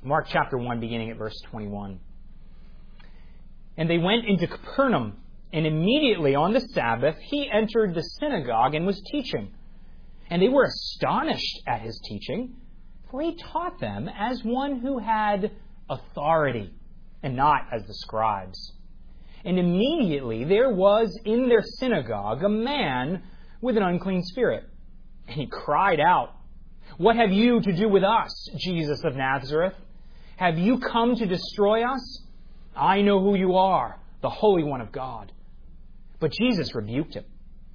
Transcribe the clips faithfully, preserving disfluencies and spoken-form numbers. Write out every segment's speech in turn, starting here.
Mark chapter one, beginning at verse twenty-one. And they went into Capernaum, and immediately on the Sabbath he entered the synagogue and was teaching. And they were astonished at his teaching, for he taught them as one who had authority, and not as the scribes. And immediately there was in their synagogue a man with an unclean spirit. And he cried out, "What have you to do with us, Jesus of Nazareth? Have you come to destroy us? I know who you are, the Holy One of God." But Jesus rebuked him,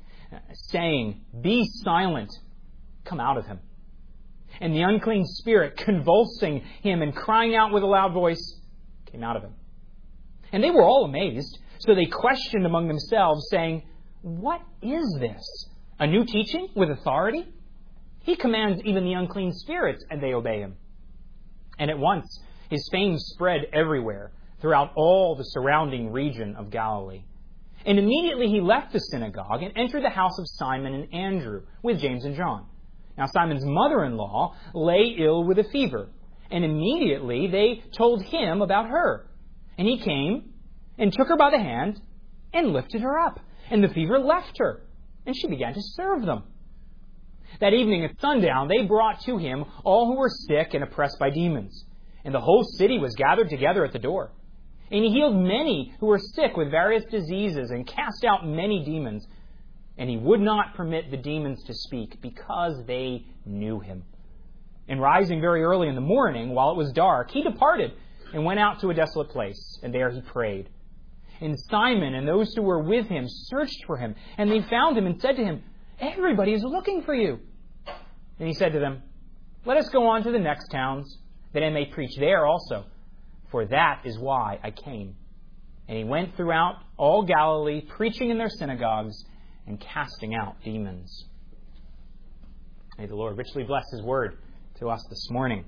saying, "Be silent, come out of him." And the unclean spirit, convulsing him and crying out with a loud voice, came out of him. And they were all amazed, so they questioned among themselves, saying, "What is this? A new teaching with authority? He commands even the unclean spirits, and they obey him." And at once his fame spread everywhere, throughout all the surrounding region of Galilee. And immediately he left the synagogue and entered the house of Simon and Andrew with James and John. Now Simon's mother-in-law lay ill with a fever, and immediately they told him about her. And he came and took her by the hand and lifted her up, and the fever left her, and she began to serve them. That evening at sundown they brought to him all who were sick and oppressed by demons, and the whole city was gathered together at the door. And he healed many who were sick with various diseases and cast out many demons. And he would not permit the demons to speak because they knew him. And rising very early in the morning, while it was dark, he departed and went out to a desolate place. And there he prayed. And Simon and those who were with him searched for him. And they found him and said to him, "Everybody is looking for you." And he said to them, "Let us go on to the next towns, that I may preach there also. For that is why I came." And he went throughout all Galilee, preaching in their synagogues and casting out demons. May the Lord richly bless His word to us this morning.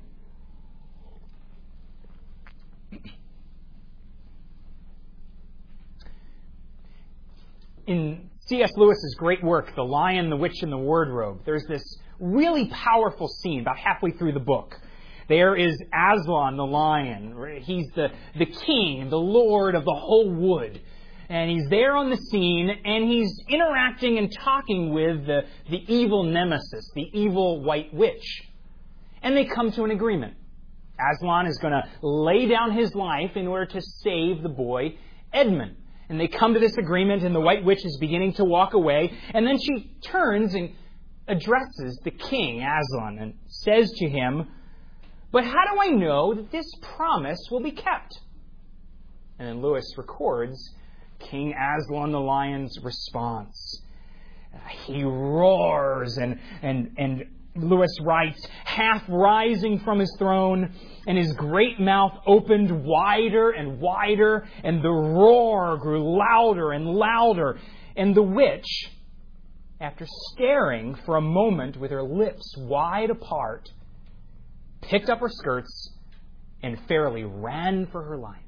In C S Lewis's great work, The Lion, the Witch, and the Wardrobe, there's this really powerful scene about halfway through the book. There is Aslan the lion. He's the, the king, the lord of the whole wood. And he's there on the scene, and he's interacting and talking with the, the evil nemesis, the evil white witch. And they come to an agreement. Aslan is going to lay down his life in order to save the boy, Edmund. And they come to this agreement, and the white witch is beginning to walk away. And then she turns and addresses the king, Aslan, and says to him, "But how do I know that this promise will be kept?" And then Lewis records King Aslan the lion's response. He roars, and, and, and Lewis writes, "Half rising from his throne, and his great mouth opened wider and wider, and the roar grew louder and louder. And the witch, after staring for a moment with her lips wide apart, picked up her skirts and fairly ran for her life."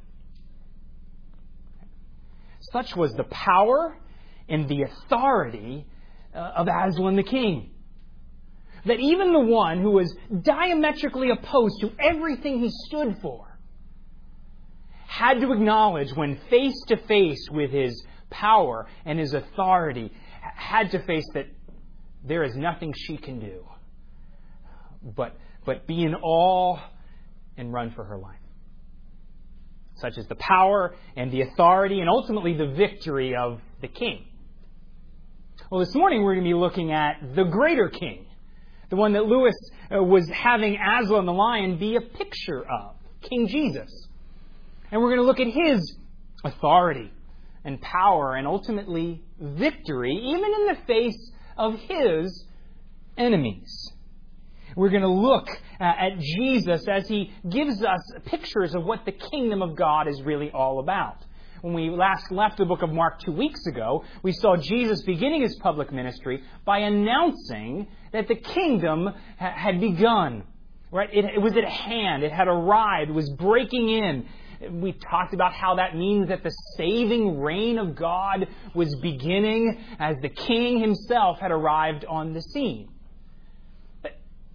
Such was the power and the authority uh, of Aslan the king, that even the one who was diametrically opposed to everything he stood for had to acknowledge, when face to face with his power and his authority, had to face that there is nothing she can do but but be in awe and run for her life. Such is the power and the authority and ultimately the victory of the king. Well, this morning we're going to be looking at the greater king, the one that Lewis uh, was having Aslan the lion be a picture of, King Jesus. And we're going to look at his authority and power and ultimately victory, even in the face of his enemies. We're going to look uh, at Jesus as he gives us pictures of what the kingdom of God is really all about. When we last left the book of Mark two weeks ago, we saw Jesus beginning his public ministry by announcing that the kingdom ha- had begun. Right? It, it was at hand. It had arrived. It was breaking in. We talked about how that means that the saving reign of God was beginning as the king himself had arrived on the scene.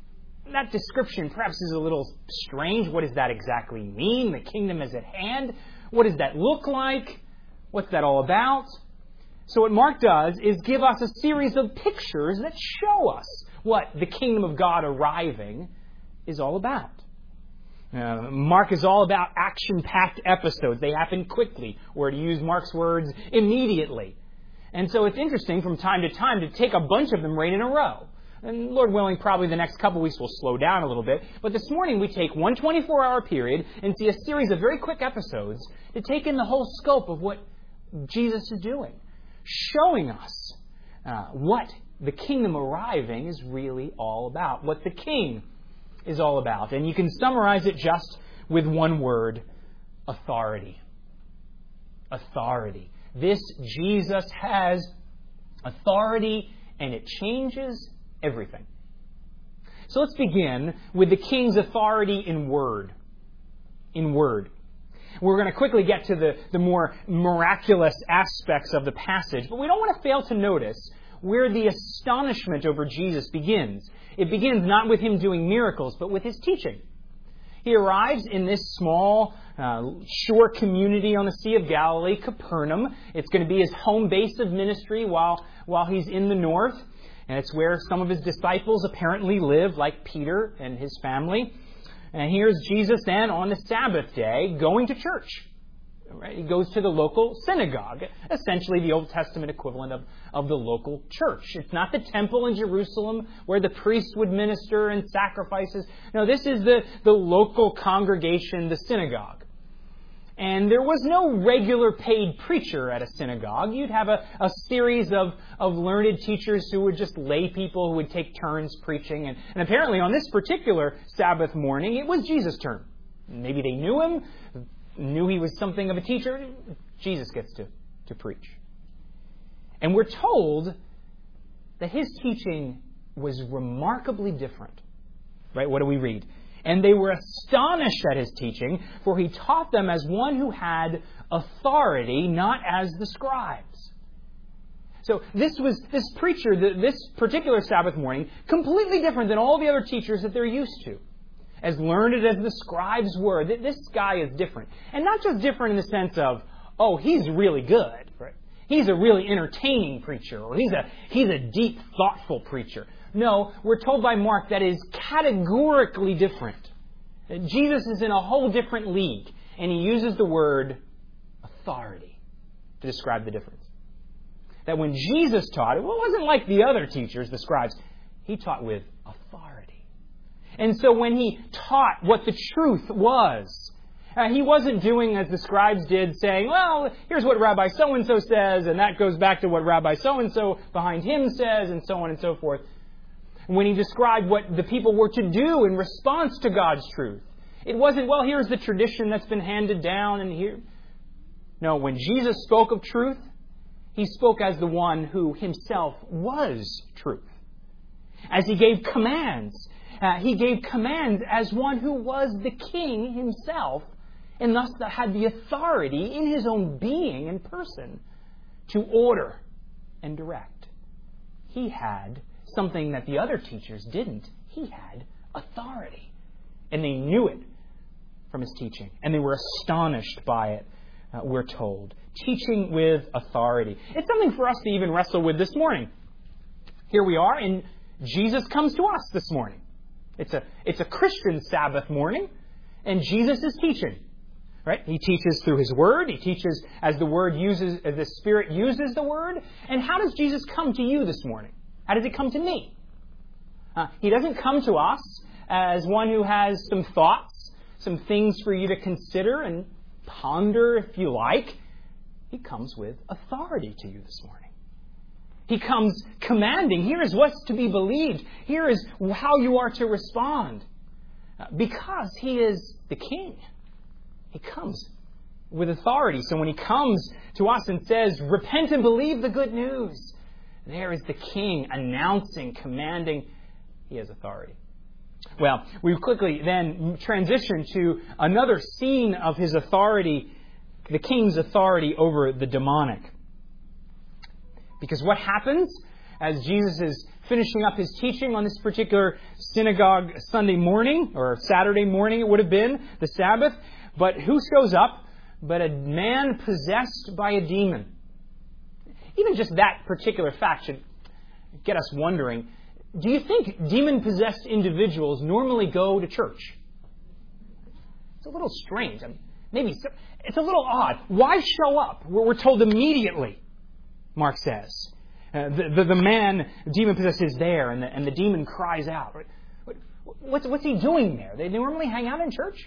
that description perhaps is a little strange. What does that exactly mean? The kingdom is at hand. What does that look like? What's that all about? So what Mark does is give us a series of pictures that show us what the kingdom of God arriving is all about. Uh, Mark is all about action-packed episodes. They happen quickly, or to use Mark's words, immediately. And so it's interesting from time to time to take a bunch of them right in a row. And Lord willing, probably the next couple weeks we'll slow down a little bit. But this morning we take one twenty-four hour period and see a series of very quick episodes to take in the whole scope of what Jesus is doing, showing us uh, what the kingdom arriving is really all about, what the king is all about. And you can summarize it just with one word: authority. Authority. This Jesus has authority, and it changes everything. So let's begin with the king's authority in word. In word. We're going to quickly get to the, the more miraculous aspects of the passage, but we don't want to fail to notice where the astonishment over Jesus begins. It begins not with him doing miracles, but with his teaching. He arrives in this small uh, shore community on the Sea of Galilee, Capernaum. It's going to be his home base of ministry while, while he's in the north. And it's where some of his disciples apparently live, like Peter and his family. And here's Jesus then on the Sabbath day going to church. Right? He goes to the local synagogue, essentially the Old Testament equivalent of, of the local church. It's not the temple in Jerusalem where the priests would minister and sacrifices. No, this is the, the local congregation, the synagogue. And there was no regular paid preacher at a synagogue. You'd have a, a series of, of learned teachers who would just lay people who would take turns preaching. And, and apparently on this particular Sabbath morning, it was Jesus' turn. Maybe they knew him, knew he was something of a teacher. Jesus gets to, to preach. And we're told that his teaching was remarkably different. Right? What do we read? And they were astonished at his teaching, for he taught them as one who had authority, not as the scribes. So this was this preacher, this particular Sabbath morning, completely different than all the other teachers that they're used to. As learned as the scribes were, this guy is different. And not just different in the sense of, oh, he's really good. Right? He's a really entertaining preacher, or he's a he's a deep, thoughtful preacher. No, we're told by Mark that is categorically different. Jesus is in a whole different league, and he uses the word authority to describe the difference. That when Jesus taught, it wasn't like the other teachers, the scribes. He taught with authority. And so when he taught what the truth was, uh, he wasn't doing as the scribes did, saying, well, here's what Rabbi so-and-so says, and that goes back to what Rabbi so-and-so behind him says, and so on and so forth. When he described what the people were to do in response to God's truth, it wasn't, well, here's the tradition that's been handed down, and here. No, when Jesus spoke of truth, he spoke as the one who himself was truth. As he gave commands, uh, he gave commands as one who was the king himself, and thus had the authority in his own being and person to order and direct. He had something that the other teachers didn't. He had authority. And they knew it from his teaching. And they were astonished by it, uh, we're told. Teaching with authority. It's something for us to even wrestle with this morning. Here we are, and Jesus comes to us this morning. It's a, it's a Christian Sabbath morning, and Jesus is teaching. Right? He teaches through his word. He teaches as the word uses, as the Spirit uses the word. And how does Jesus come to you this morning? How does he come to me? Uh, he doesn't come to us as one who has some thoughts, some things for you to consider and ponder if you like. He comes with authority to you this morning. He comes commanding, here is what's to be believed. Here is how you are to respond. Uh, because he is the king. He comes with authority. So when he comes to us and says, repent and believe the good news, there is the king announcing, commanding. He has authority. Well, we quickly then transition to another scene of his authority, the king's authority over the demonic. Because what happens as Jesus is finishing up his teaching on this particular synagogue Sunday morning, or Saturday morning it would have been, the Sabbath. But who shows up but a man possessed by a demon? Even just that particular fact should get us wondering, do you think demon-possessed individuals normally go to church? It's a little strange. I mean, maybe it's a little odd. Why show up? We're told immediately, Mark says. Uh, the, the, the man, demon-possessed, is there, and the, and the demon cries out. What's, what's he doing there? They normally hang out in church?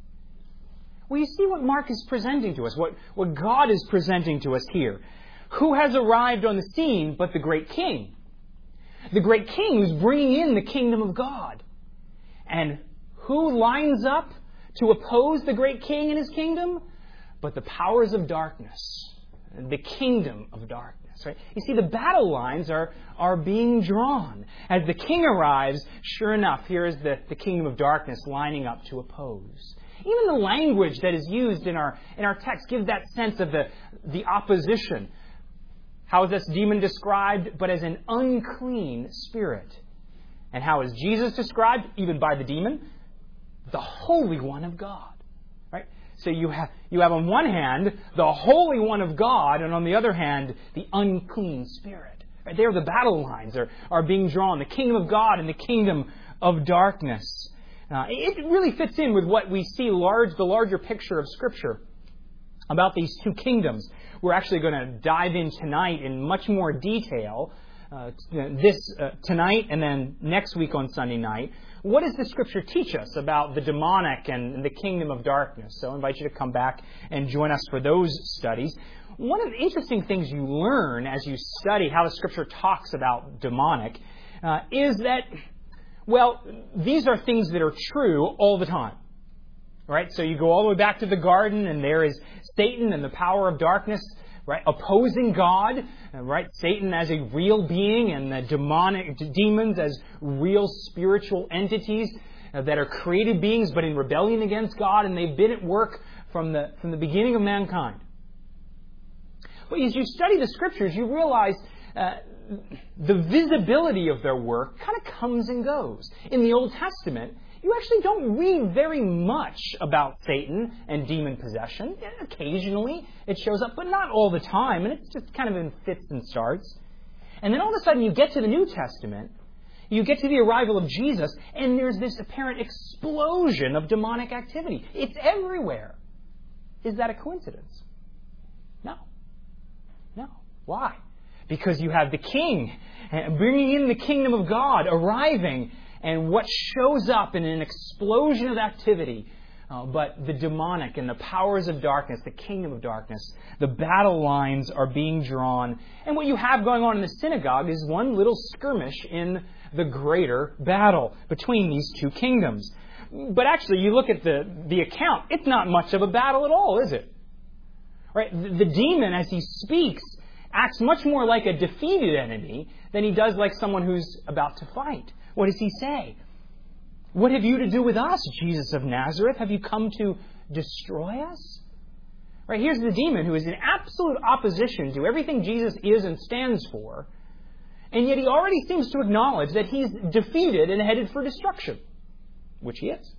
Well, you see what Mark is presenting to us, what, what God is presenting to us here. Who has arrived on the scene but the great king? The great king who's bringing in the kingdom of God. And who lines up to oppose the great king and his kingdom? But the powers of darkness, the kingdom of darkness. Right? You see, the battle lines are, are being drawn. As the king arrives, sure enough, here is the, the kingdom of darkness lining up to oppose. Even the language that is used in our in our text gives that sense of the, the opposition. How is this demon described? But as an unclean spirit. And how is Jesus described? Even by the demon? The Holy One of God. Right? So you have you have on one hand the Holy One of God, and on the other hand the unclean spirit. Right? There the battle lines are, are being drawn. The kingdom of God and the kingdom of darkness. Uh, it really fits in with what we see large, the larger picture of Scripture about these two kingdoms. We're actually going to dive in tonight in much more detail, uh, this uh, tonight and then next week on Sunday night. What does the Scripture teach us about the demonic and the kingdom of darkness? So I invite you to come back and join us for those studies. One of the interesting things you learn as you study how the Scripture talks about demonic uh, is that, well, these are things that are true all the time. Right? So you go all the way back to the garden, and there is Satan and the power of darkness, right, opposing God, right? Satan as a real being, and the demonic demons as real spiritual entities that are created beings, but in rebellion against God, and they've been at work from the from the beginning of mankind. But as you study the Scriptures, you realize uh, the visibility of their work kind of comes and goes. In the Old Testament, you actually don't read very much about Satan and demon possession. Occasionally it shows up, but not all the time, and it's just kind of in fits and starts. And then all of a sudden you get to the New Testament, you get to the arrival of Jesus, and there's this apparent explosion of demonic activity. It's everywhere. Is that a coincidence? No. No. Why? Because you have the King bringing in the kingdom of God, arriving, and what shows up in an explosion of activity, uh, but the demonic and the powers of darkness, the kingdom of darkness, the battle lines are being drawn. And what you have going on in the synagogue is one little skirmish in the greater battle between these two kingdoms. But actually, you look at the, the account, it's not much of a battle at all, is it? Right? The, the demon, as he speaks, acts much more like a defeated enemy than he does like someone who's about to fight. What does he say? What have you to do with us, Jesus of Nazareth? Have you come to destroy us? Right, here's the demon who is in absolute opposition to everything Jesus is and stands for, and yet he already seems to acknowledge that he's defeated and headed for destruction, which he is.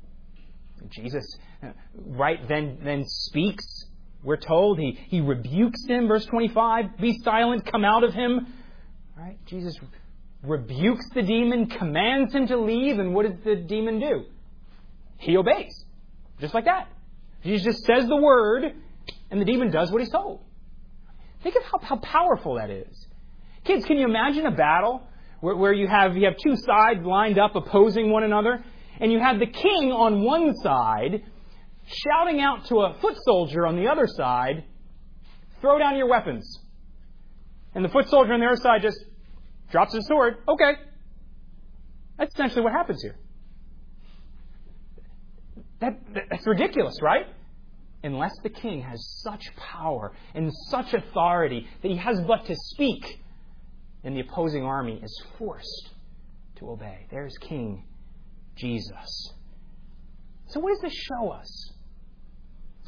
Jesus, right, then, then speaks. We're told he, he rebukes him, verse twenty-five, be silent, come out of him. Right, Jesus rebukes the demon, commands him to leave, and what does the demon do? He obeys. Just like that. Jesus just says the word, and the demon does what he's told. Think of how, how powerful that is. Kids, can you imagine a battle where, where you have you have two sides lined up opposing one another, and you have the king on one side shouting out to a foot soldier on the other side, throw down your weapons. And the foot soldier on the other side just drops his sword. Okay. That's essentially what happens here. That, that, that's ridiculous, right? Unless the king has such power and such authority that he has but to speak, and the opposing army is forced to obey. There's King Jesus. So what does this show us?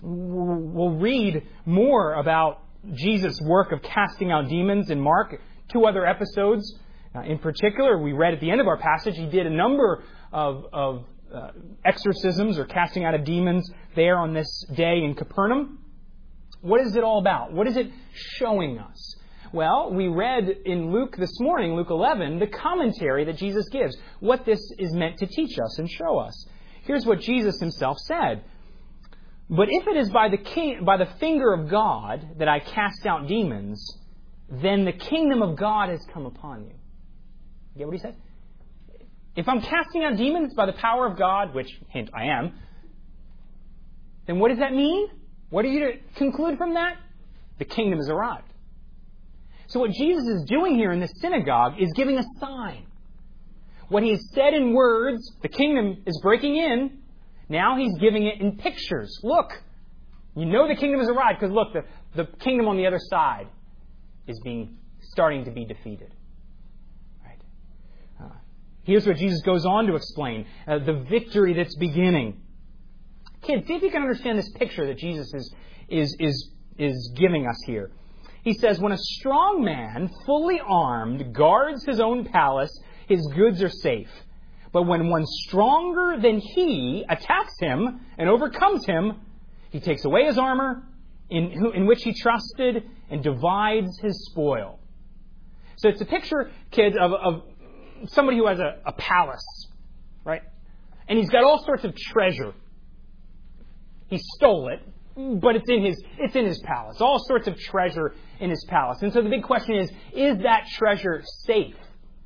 We'll read more about Jesus' work of casting out demons in Mark two other episodes. Uh, in particular, we read at the end of our passage, he did a number of, of uh, exorcisms or casting out of demons there on this day in Capernaum. What is it all about? What is it showing us? Well, we read in Luke this morning, Luke eleven, the commentary that Jesus gives, what this is meant to teach us and show us. Here's what Jesus himself said. But if it is by the king, by the finger of God that I cast out demons, then the kingdom of God has come upon you. You get what he said? If I'm casting out demons by the power of God, which, hint, I am, then what does that mean? What are you to conclude from that? The kingdom has arrived. So what Jesus is doing here in the synagogue is giving a sign. What he has said in words, the kingdom is breaking in. Now he's giving it in pictures. Look, you know the kingdom has arrived because look, the, the kingdom on the other side is being starting to be defeated. Right? Uh, here's what Jesus goes on to explain. Uh, the victory that's beginning. Kids, see if you can understand this picture that Jesus is, is, is, is giving us here. He says, when a strong man, fully armed, guards his own palace, his goods are safe. But when one stronger than he attacks him and overcomes him, he takes away his armor, in, in which he trusted, and divides his spoil. So it's a picture, kids, of, of somebody who has a, a palace, right? And he's got all sorts of treasure. He stole it, but it's in his it's in his palace. All sorts of treasure in his palace. And so the big question is, is that treasure safe?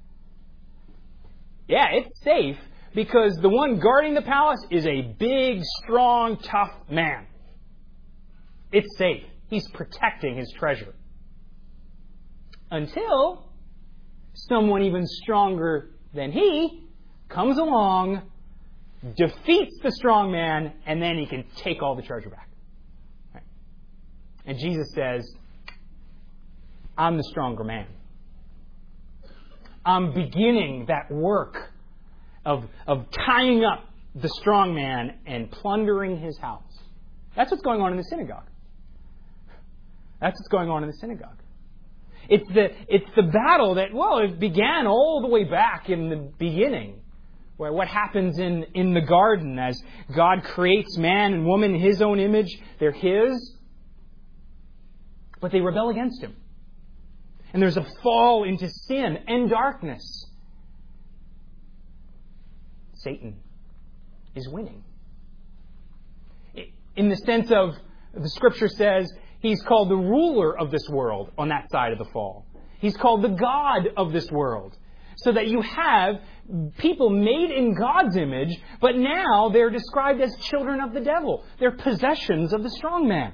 Yeah, it's safe because the one guarding the palace is a big, strong, tough man. It's safe. He's protecting his treasure. Until someone even stronger than he comes along, defeats the strong man, and then he can take all the treasure back. Right? And Jesus says, I'm the stronger man. I'm beginning that work of, of tying up the strong man and plundering his house. That's what's going on in the synagogue. That's what's going on in the synagogue. It's the, it's the battle that, well, it began all the way back in the beginning. Where what happens in, in the garden as God creates man and woman in His own image. They're His. But they rebel against Him. And there's a fall into sin and darkness. Satan is winning. In the sense of, the Scripture says, he's called the ruler of this world on that side of the fall. He's called the God of this world. So that you have people made in God's image, but now they're described as children of the devil. They're possessions of the strong man.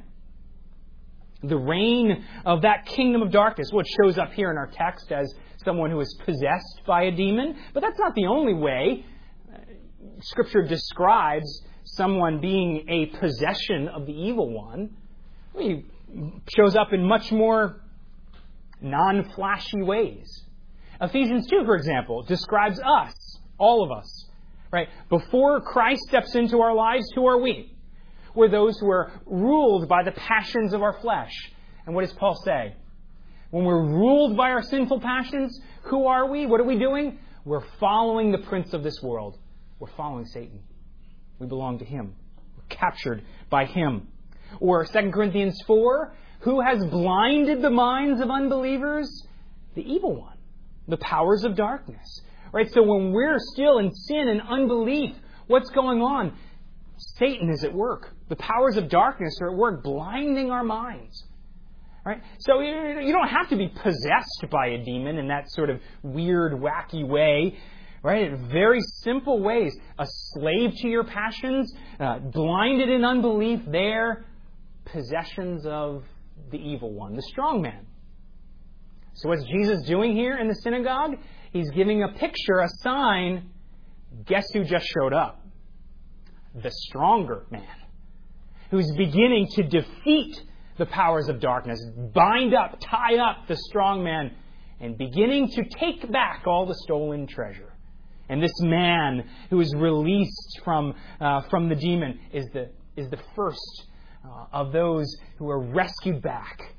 The reign of that kingdom of darkness, which shows up here in our text as someone who is possessed by a demon. But that's not the only way Scripture describes someone being a possession of the evil one. He shows up in much more non-flashy ways. Ephesians two, for example, describes us, all of us. Right? Before Christ steps into our lives, who are we? We're those who are ruled by the passions of our flesh. And what does Paul say? When we're ruled by our sinful passions, who are we? What are we doing? We're following the prince of this world. We're following Satan. We belong to him. We're captured by him. Or Second Corinthians four, who has blinded the minds of unbelievers? The evil one. The powers of darkness. Right? So when we're still in sin and unbelief, what's going on? Satan is at work. The powers of darkness are at work, blinding our minds. Right? So you don't have to be possessed by a demon in that sort of weird, wacky way. Right? In very simple ways. A slave to your passions, uh, blinded in unbelief, they're possessions of the evil one, the strong man. So what's Jesus doing here in the synagogue? He's giving a picture, a sign. Guess who just showed up? The stronger man, who's beginning to defeat the powers of darkness, bind up, tie up the strong man, and beginning to take back all the stolen treasure. And this man who is released from uh, from the demon is the is the first uh, of those who are rescued back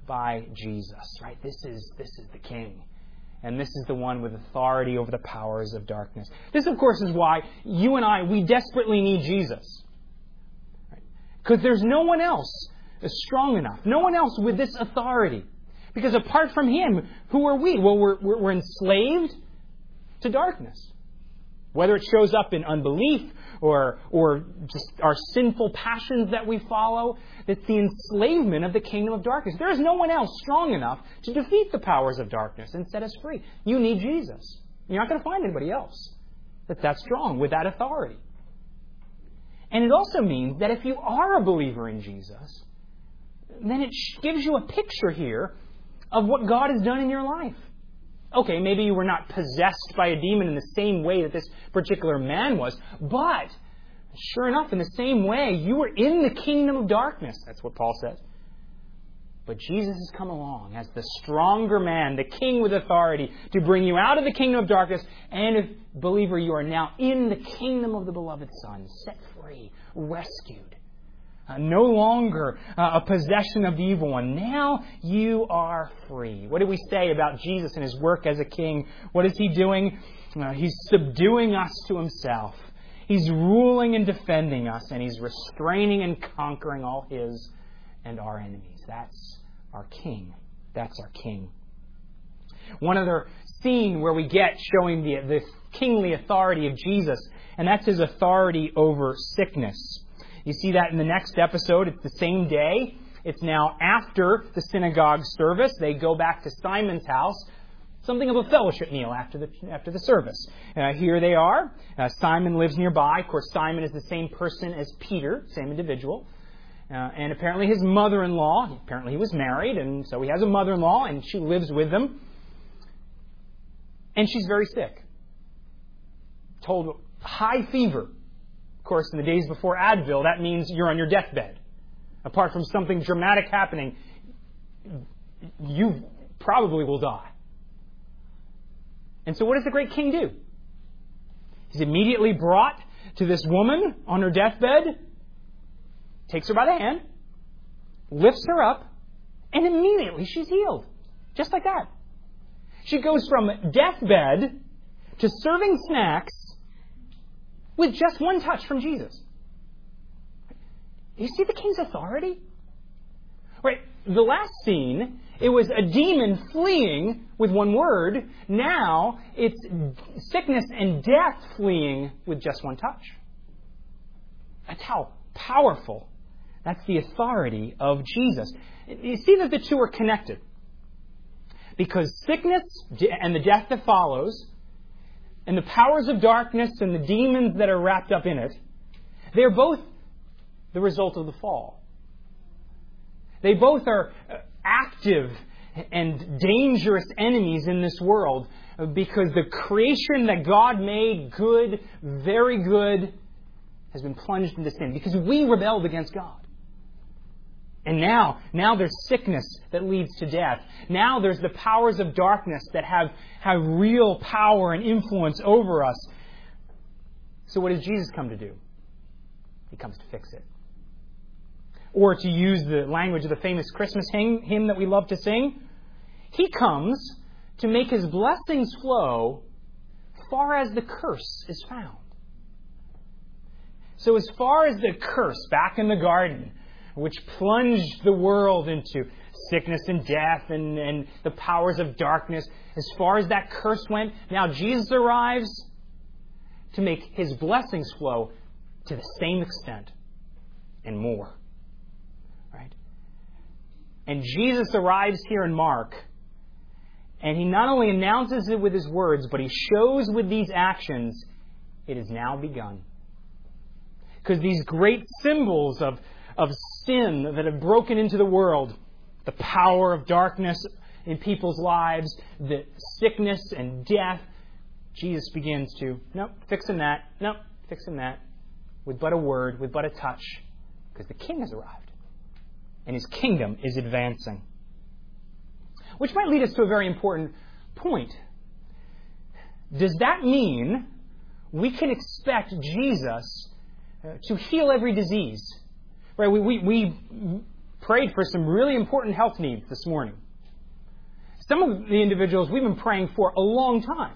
by Jesus, right? This is, this is the King. And this is the one with authority over the powers of darkness. This, of course, is why you and I, we desperately need Jesus. Because there's no one else strong enough. No one else with this authority. Because apart from Him, who are we? Well, we're, we're, we're enslaved to darkness. Whether it shows up in unbelief or, or just our sinful passions that we follow, it's the enslavement of the kingdom of darkness. There is no one else strong enough to defeat the powers of darkness and set us free. You need Jesus. You're not going to find anybody else that's that strong with that authority. And it also means that if you are a believer in Jesus, then it gives you a picture here of what God has done in your life. Okay, maybe you were not possessed by a demon in the same way that this particular man was, but sure enough, in the same way, you were in the kingdom of darkness. That's what Paul says. But Jesus has come along as the stronger man, the king with authority, to bring you out of the kingdom of darkness. And if, believer, you are now in the kingdom of the beloved Son, set free, rescued. Uh, no longer uh, a possession of the evil one. Now you are free. What do we say about Jesus and His work as a king? What is He doing? Uh, he's subduing us to Himself. He's ruling and defending us, and He's restraining and conquering all His and our enemies. That's our King. That's our King. One other scene where we get showing the, the kingly authority of Jesus, and that's His authority over sickness. You see that in the next episode. It's the same day. It's now after the synagogue service. They go back to Simon's house. Something of a fellowship meal after the after the service. Uh, here they are. Uh, Simon lives nearby. Of course, Simon is the same person as Peter, same individual. Uh, and apparently his mother-in-law, apparently he was married, and so he has a mother-in-law, and she lives with them. And she's very sick. Told high fever. Of course, in the days before Advil, that means you're on your deathbed. Apart from something dramatic happening, you probably will die. And so what does the great king do? He's immediately brought to this woman on her deathbed, takes her by the hand, lifts her up, and immediately she's healed. Just like that. She goes from deathbed to serving snacks with just one touch from Jesus. You see the king's authority? Right. The last scene, it was a demon fleeing with one word. Now it's sickness and death fleeing with just one touch. That's how powerful. That's the authority of Jesus. You see that the two are connected. Because sickness and the death that follows, and the powers of darkness and the demons that are wrapped up in it, they're both the result of the fall. They both are active and dangerous enemies in this world because the creation that God made good, very good, has been plunged into sin because we rebelled against God. And now, now there's sickness that leads to death. Now there's the powers of darkness that have, have real power and influence over us. So what does Jesus come to do? He comes to fix it. Or to use the language of the famous Christmas hymn, hymn that we love to sing, He comes to make His blessings flow far as the curse is found. So as far as the curse back in the garden, which plunged the world into sickness and death and, and the powers of darkness. As far as that curse went, now Jesus arrives to make His blessings flow to the same extent and more. Right? And Jesus arrives here in Mark, and He not only announces it with His words, but He shows with these actions, it has now begun. Because these great symbols of of sin that have broken into the world, the power of darkness in people's lives, the sickness and death, Jesus begins to, nope, fixing that, nope, fixing that, with but a word, with but a touch, because the King has arrived, and His kingdom is advancing. Which might lead us to a very important point. Does that mean we can expect Jesus to heal every disease? Right, we, we, we prayed for some really important health needs this morning. Some of the individuals we've been praying for a long time.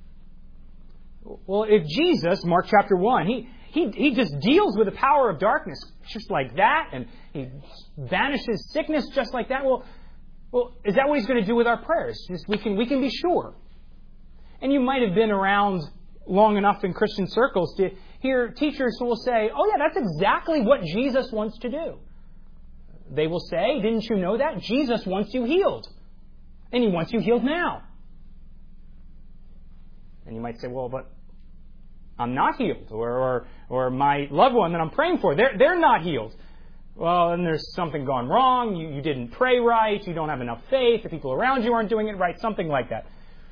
Well, if Jesus, Mark chapter one, he, he, he just deals with the power of darkness just like that, and he banishes sickness just like that, well, well, is that what he's going to do with our prayers? Just, we can, we can be sure. And you might have been around long enough in Christian circles to hear teachers who will say, oh yeah, that's exactly what Jesus wants to do. They will say, didn't you know that? Jesus wants you healed. And He wants you healed now. And you might say, well, but I'm not healed. Or, or, or my loved one that I'm praying for, they're, they're not healed. Well, then there's something gone wrong. You, you didn't pray right. You don't have enough faith. The people around you aren't doing it right. Something like that.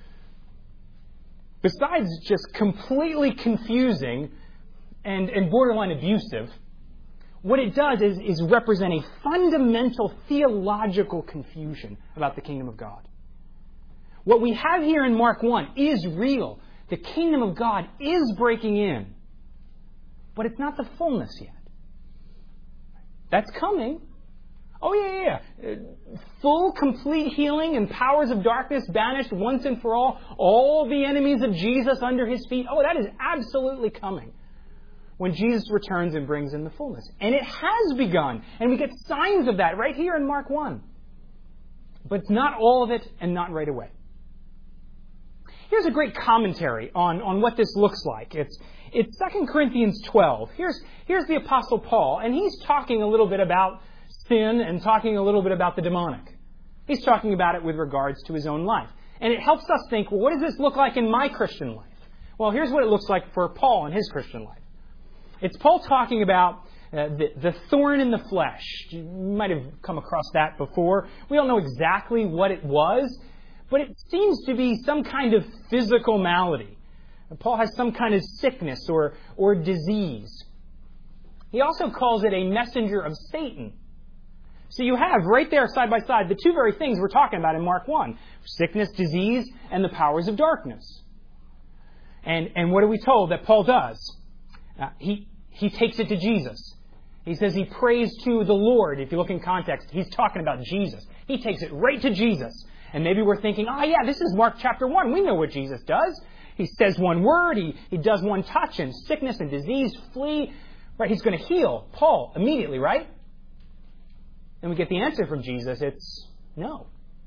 Besides just completely confusing and, and borderline abusive, what it does is, is represent a fundamental theological confusion about the kingdom of God. What we have here in Mark one is real. The kingdom of God is breaking in. But it's not the fullness yet. That's coming. Oh, yeah, yeah, yeah. Full, complete healing and powers of darkness banished once and for all. All the enemies of Jesus under His feet. Oh, that is absolutely coming when Jesus returns and brings in the fullness. And it has begun. And we get signs of that right here in Mark one. But it's not all of it and not right away. Here's a great commentary on, on what this looks like. It's, it's Second Corinthians twelve. Here's, here's the Apostle Paul, and he's talking a little bit about sin and talking a little bit about the demonic. He's talking about it with regards to his own life. And it helps us think, well, what does this look like in my Christian life? Well, here's what it looks like for Paul in his Christian life. It's Paul talking about uh, the, the thorn in the flesh. You might have come across that before. We don't know exactly what it was, but it seems to be some kind of physical malady. Paul has some kind of sickness or, or disease. He also calls it a messenger of Satan. So you have right there side by side the two very things we're talking about in Mark one. Sickness, disease, and the powers of darkness. And, and what are we told that Paul does? Uh, he, he takes it to Jesus. He says he prays to the Lord. If you look in context, he's talking about Jesus. He takes it right to Jesus. And maybe we're thinking, oh yeah, this is Mark chapter one. We know what Jesus does. He says one word, he, he does one touch, and sickness and disease flee. Right? He's going to heal Paul immediately, right? And we get the answer from Jesus, it's no.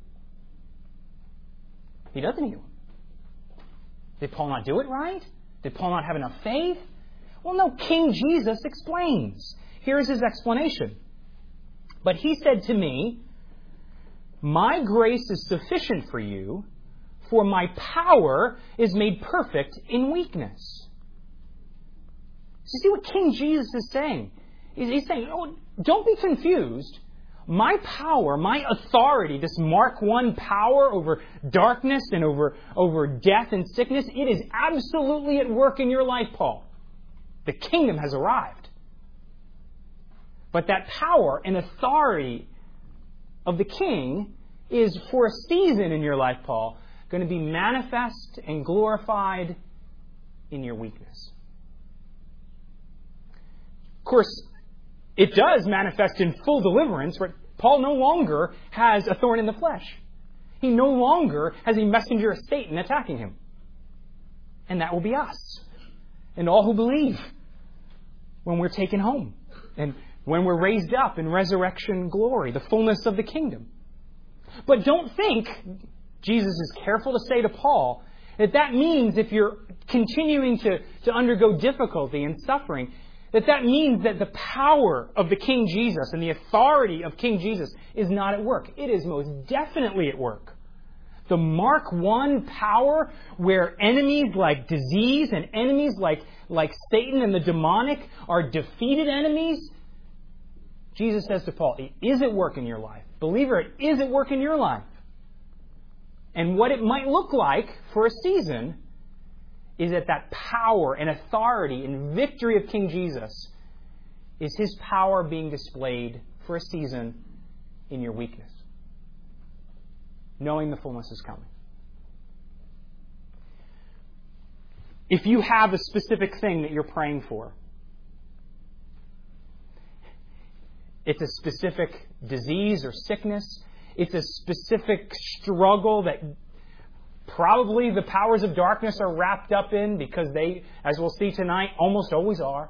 He doesn't heal him. Did Paul not do it right? Did Paul not have enough faith? Well, no, King Jesus explains. Here's his explanation. But he said to me, my grace is sufficient for you, for my power is made perfect in weakness. So you see what King Jesus is saying? He's saying, oh, don't be confused. My power, my authority, this Mark one power over darkness and over, over death and sickness, it is absolutely at work in your life, Paul. The kingdom has arrived. But that power and authority of the king is for a season in your life, Paul, going to be manifest and glorified in your weakness. Of course, it does manifest in full deliverance, but Paul no longer has a thorn in the flesh. He no longer has a messenger of Satan attacking him. And that will be us and all who believe when we're taken home and when we're raised up in resurrection glory, the fullness of the kingdom. But don't think, Jesus is careful to say to Paul, that that means if you're continuing to, to undergo difficulty and suffering, that that means that the power of the King Jesus and the authority of King Jesus is not at work. It is most definitely at work. The Mark one power where enemies like disease and enemies like, like Satan and the demonic are defeated enemies, Jesus says to Paul, it is at work in your life. Believer, it is at work in your life. And what it might look like for a season is that that power and authority and victory of King Jesus is His power being displayed for a season in your weakness, knowing the fullness is coming. If you have a specific thing that you're praying for, It's a specific disease or sickness. It's a specific struggle that probably the powers of darkness are wrapped up in, because they, as we'll see tonight, almost always are.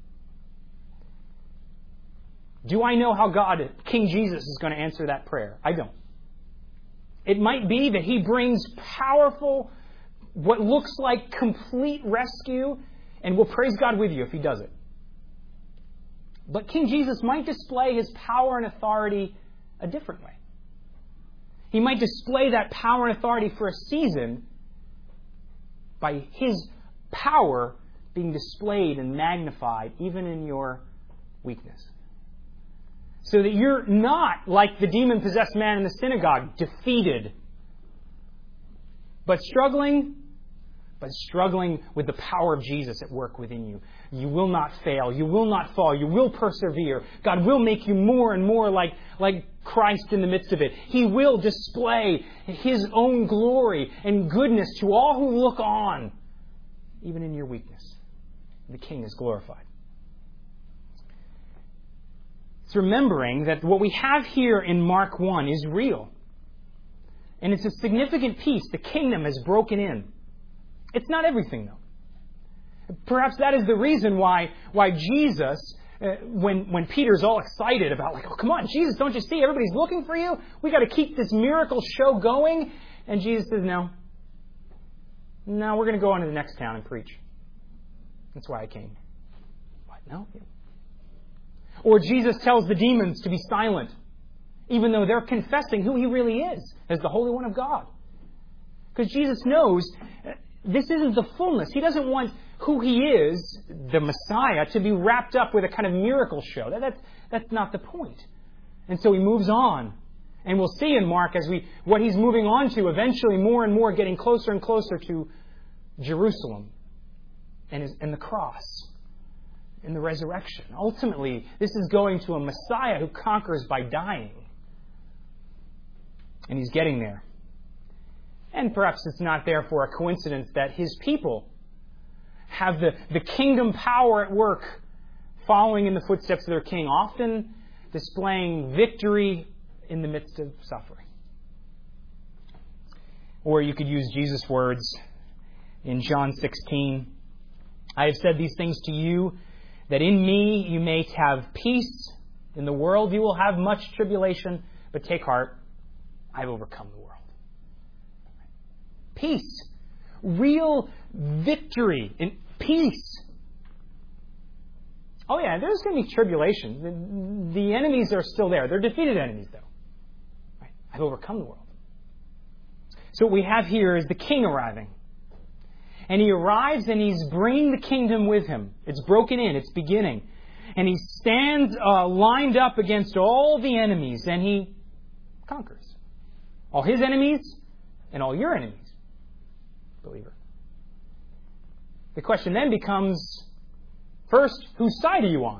Do I know how God, King Jesus, is going to answer that prayer? I don't. It might be that He brings powerful, what looks like complete rescue, and we'll praise God with you if He does it. But King Jesus might display His power and authority a different way. He might display that power and authority for a season by His power being displayed and magnified even in your weakness. So that you're not like the demon-possessed man in the synagogue, defeated, but struggling, but struggling with the power of Jesus at work within you. You will not fail. You will not fall. You will persevere. God will make you more and more like, like Christ in the midst of it. He will display His own glory and goodness to all who look on, even in your weakness. The King is glorified. It's remembering that what we have here in Mark one is real. And it's a significant piece. The kingdom has broken in. It's not everything, though. Perhaps that is the reason why, why Jesus, uh, when, when Peter's all excited about, like, oh, come on, Jesus, don't you see? Everybody's looking for you. We've got to keep this miracle show going. And Jesus says, no. No, we're going to go on to the next town and preach. That's why I came. What? No? Or Jesus tells the demons to be silent, even though they're confessing who He really is as the Holy One of God. Because Jesus knows this isn't the fullness. He doesn't want who He is, the Messiah, to be wrapped up with a kind of miracle show. That, that's, that's not the point. And so He moves on. And we'll see in Mark as we what He's moving on to, eventually more and more getting closer and closer to Jerusalem and, his, and the cross. In the resurrection. Ultimately, this is going to a Messiah who conquers by dying. And He's getting there. And perhaps it's not therefore a coincidence that His people have the, the kingdom power at work, following in the footsteps of their King, often displaying victory in the midst of suffering. Or you could use Jesus' words in John sixteen. I have said these things to you, that in me you may have peace. In the world you will have much tribulation, but take heart, I have overcome the world. Peace. Real victory and peace. Oh yeah, there's going to be tribulation. The, the enemies are still there. They're defeated enemies, though. Right? I've overcome the world. So what we have here is the King arriving. And He arrives and He's bringing the kingdom with Him. It's broken in. It's beginning. And He stands uh, lined up against all the enemies and He conquers. All His enemies and all your enemies, believer. The question then becomes, first, whose side are you on?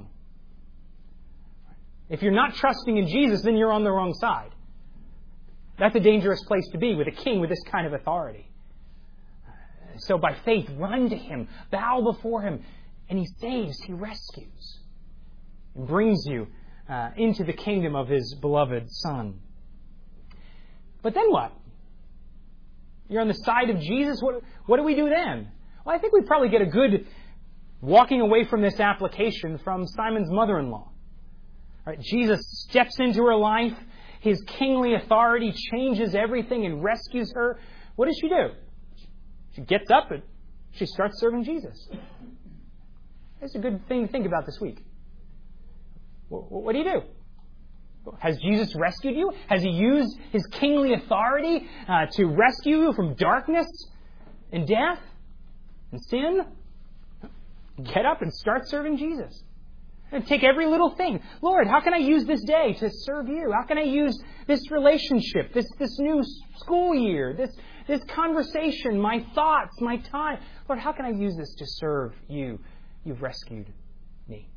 If you're not trusting in Jesus, then you're on the wrong side. That's a dangerous place to be with a king with this kind of authority. So by faith, run to Him, bow before Him, and He saves, He rescues, and brings you uh, into the kingdom of His beloved Son. But then what? You're on the side of Jesus? What, what do we do then? Well, I think we probably get a good walking away from this application from Simon's mother-in-law. Right, Jesus steps into her life. His kingly authority changes everything and rescues her. What does she do? She gets up and she starts serving Jesus. That's a good thing to think about this week. What do you do? Has Jesus rescued you? Has He used His kingly authority uh, to rescue you from darkness and death and sin? Get up and start serving Jesus. And take every little thing. Lord, how can I use this day to serve you? How can I use this relationship, this, this new school year, this, this conversation, my thoughts, my time? Lord, how can I use this to serve you? You've rescued me.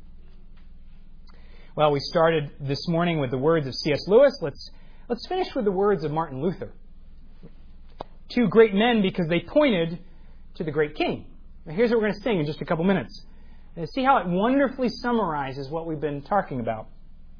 Well, we started this morning with the words of C S Lewis. Let's, let's finish with the words of Martin Luther. Two great men because they pointed to the great King. Now, here's what we're going to sing in just a couple minutes. And see how it wonderfully summarizes what we've been talking about.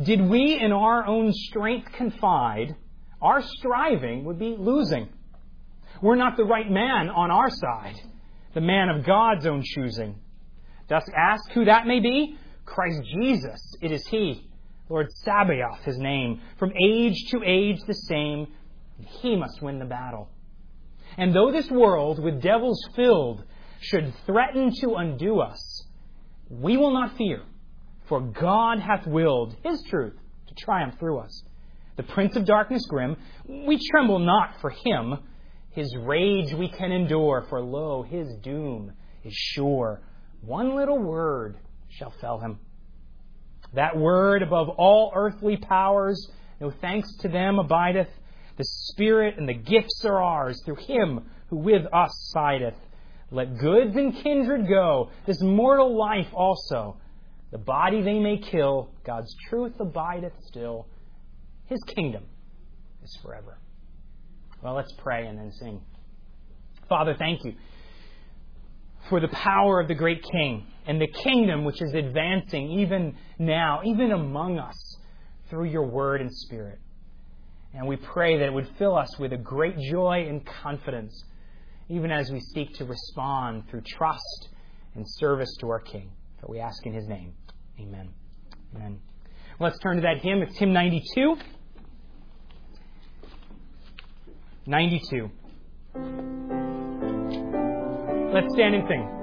Did we in our own strength confide, our striving would be losing. We're not the right man on our side, the man of God's own choosing. Dost ask who that may be? Christ Jesus, it is He. Lord Sabaoth, His name. From age to age the same, and He must win the battle. And though this world with devils filled should threaten to undo us, we will not fear, for God hath willed His truth to triumph through us. The prince of darkness grim, we tremble not for him. His rage we can endure, for lo, his doom is sure. One little word shall fell him. That word above all earthly powers, no thanks to them abideth. The Spirit and the gifts are ours through Him who with us sideth. Let goods and kindred go, this mortal life also. The body they may kill, God's truth abideth still. His kingdom is forever. Well, let's pray and then sing. Father, thank You for the power of the great King and the kingdom which is advancing even now, even among us, through Your Word and Spirit. And we pray that it would fill us with a great joy and confidence, even as we seek to respond through trust and service to our King. For we ask in His name. Amen. Amen. Let's turn to that hymn. It's hymn ninety-two. ninety-two. Let's stand and sing.